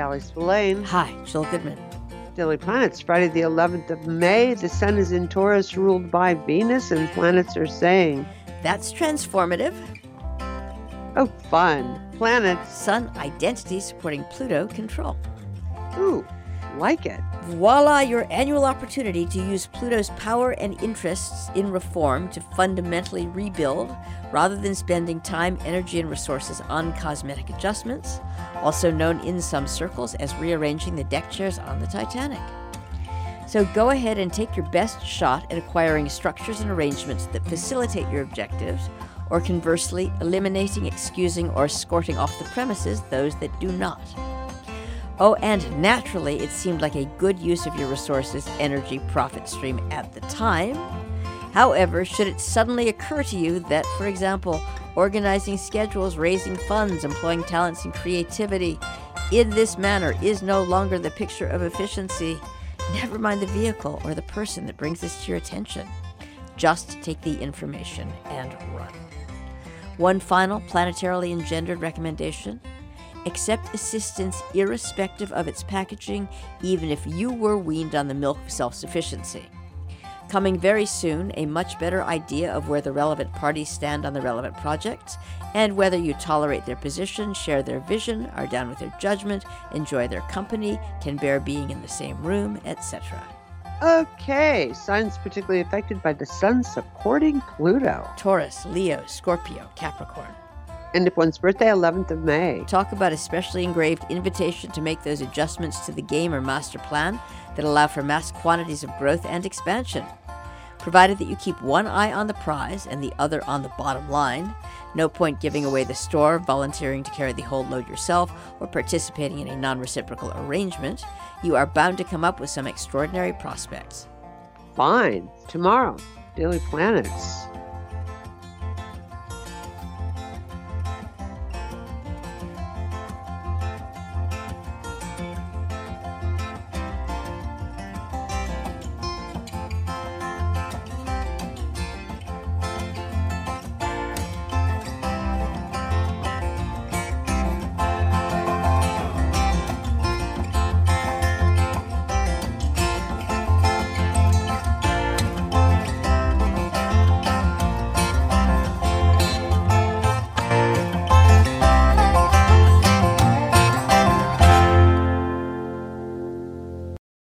Sally Spillane. Hi, Jill Goodman. Daily Planets, Friday the 11th of May. The sun is in Taurus, ruled by Venus, and planets are saying... That's transformative. Oh, fun. Planets. Sun identity supporting Pluto control. Ooh, like it. Voila, your annual opportunity to use Pluto's power and interests in reform to fundamentally rebuild, rather than spending time, energy, and resources on cosmetic adjustments, also known in some circles as rearranging the deck chairs on the Titanic. So go ahead and take your best shot at acquiring structures and arrangements that facilitate your objectives, or conversely, eliminating, excusing, or escorting off the premises those that do not. Oh, and naturally, it seemed like a good use of your resources, energy, profit stream at the time. However, should it suddenly occur to you that, for example, organizing schedules, raising funds, employing talents and creativity in this manner is no longer the picture of efficiency, never mind the vehicle or the person that brings this to your attention. Just take the information and run. One final planetarily engendered recommendation: accept assistance irrespective of its packaging, even if you were weaned on the milk of self-sufficiency. Coming very soon, a much better idea of where the relevant parties stand on the relevant projects, and whether you tolerate their position, share their vision, are down with their judgment, enjoy their company, can bear being in the same room, etc. Okay, signs particularly affected by the sun supporting Pluto. Taurus, Leo, Scorpio, Capricorn. And if one's birthday, 11th of May. Talk about a specially engraved invitation to make those adjustments to the game or master plan that allow for mass quantities of growth and expansion. Provided that you keep one eye on the prize and the other on the bottom line, no point giving away the store, volunteering to carry the whole load yourself, or participating in a non-reciprocal arrangement, you are bound to come up with some extraordinary prospects. Fine. Tomorrow, Daily Planets.